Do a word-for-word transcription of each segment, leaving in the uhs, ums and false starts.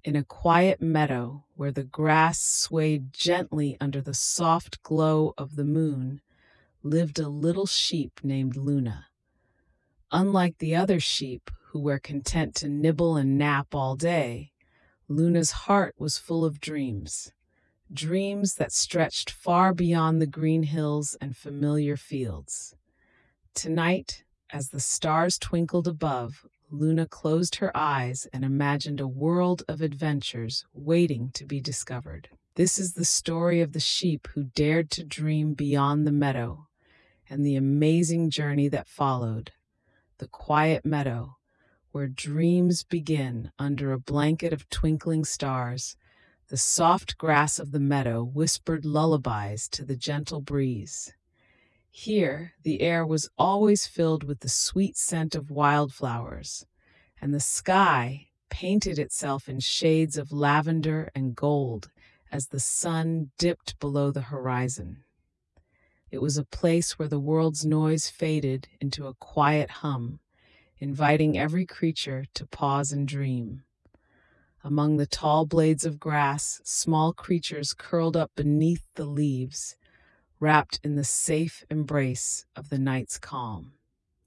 In a quiet meadow where the grass swayed gently under the soft glow of the moon, lived a little sheep named Luna. Unlike the other sheep who were content to nibble and nap all day, Luna's heart was full of dreams. Dreams that stretched far beyond the green hills and familiar fields. Tonight, as the stars twinkled above, Luna closed her eyes and imagined a world of adventures waiting to be discovered. This is the story of the sheep who dared to dream beyond the meadow, and the amazing journey that followed. The quiet meadow, where dreams begin under a blanket of twinkling stars. The soft grass of the meadow whispered lullabies to the gentle breeze. Here, the air was always filled with the sweet scent of wildflowers, and the sky painted itself in shades of lavender and gold as the sun dipped below the horizon. It was a place where the world's noise faded into a quiet hum, inviting every creature to pause and dream. Among the tall blades of grass, small creatures curled up beneath the leaves, wrapped in the safe embrace of the night's calm.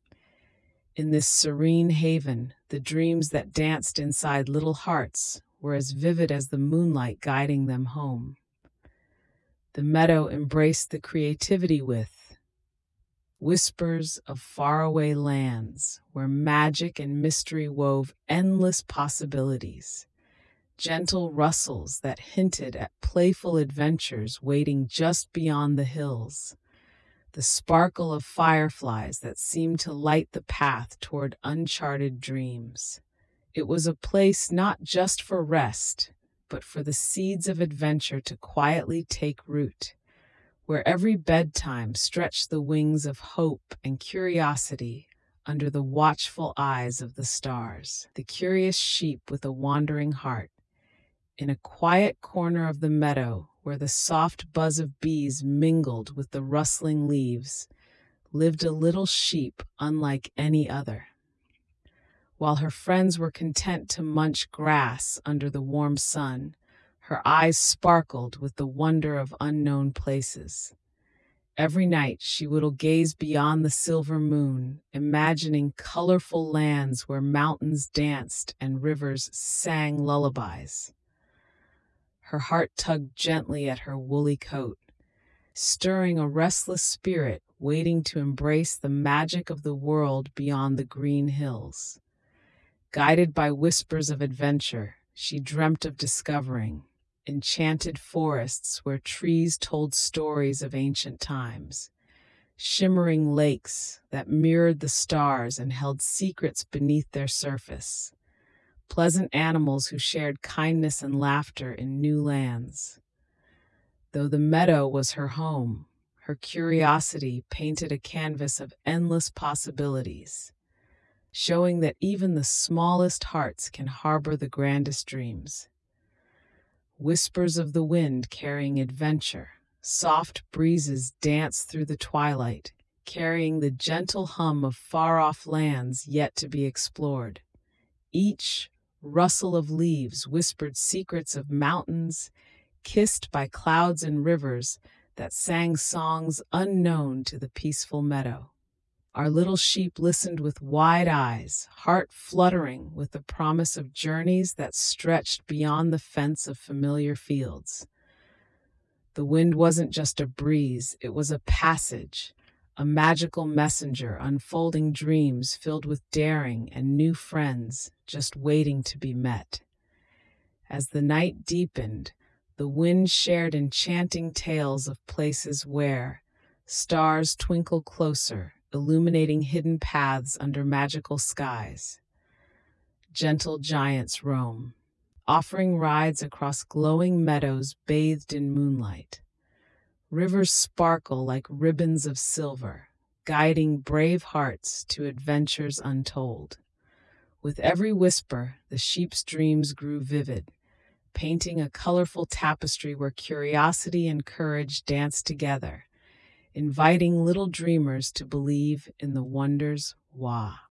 In this serene haven, the dreams that danced inside little hearts were as vivid as the moonlight guiding them home. The meadow embraced the creativity with whispers of faraway lands where magic and mystery wove endless possibilities. Gentle rustles that hinted at playful adventures waiting just beyond the hills. The sparkle of fireflies that seemed to light the path toward uncharted dreams. It was a place not just for rest, but for the seeds of adventure to quietly take root, where every bedtime stretched the wings of hope and curiosity under the watchful eyes of the stars. The curious sheep with a wandering heart. In a quiet corner of the meadow, where the soft buzz of bees mingled with the rustling leaves, lived a little sheep unlike any other. While her friends were content to munch grass under the warm sun, her eyes sparkled with the wonder of unknown places. Every night she would gaze beyond the silver moon, imagining colorful lands where mountains danced and rivers sang lullabies. Her heart tugged gently at her woolly coat, stirring a restless spirit waiting to embrace the magic of the world beyond the green hills. Guided by whispers of adventure, she dreamt of discovering enchanted forests where trees told stories of ancient times, shimmering lakes that mirrored the stars and held secrets beneath their surface, pleasant animals who shared kindness and laughter in new lands. Though the meadow was her home, her curiosity painted a canvas of endless possibilities, showing that even the smallest hearts can harbor the grandest dreams. Whispers of the wind carrying adventure, soft breezes danced through the twilight, carrying the gentle hum of far-off lands yet to be explored. Each rustle of leaves whispered secrets of mountains, kissed by clouds and rivers that sang songs unknown to the peaceful meadow. Our little sheep listened with wide eyes, heart fluttering with the promise of journeys that stretched beyond the fence of familiar fields. The wind wasn't just a breeze, it was a passage, a magical messenger unfolding dreams filled with daring and new friends just waiting to be met. As the night deepened, the wind shared enchanting tales of places where stars twinkle closer, illuminating hidden paths under magical skies. Gentle giants roam, offering rides across glowing meadows bathed in moonlight. Rivers sparkle like ribbons of silver, guiding brave hearts to adventures untold. With every whisper, the sheep's dreams grew vivid, painting a colorful tapestry where curiosity and courage danced together, inviting little dreamers to believe in the wonders wa.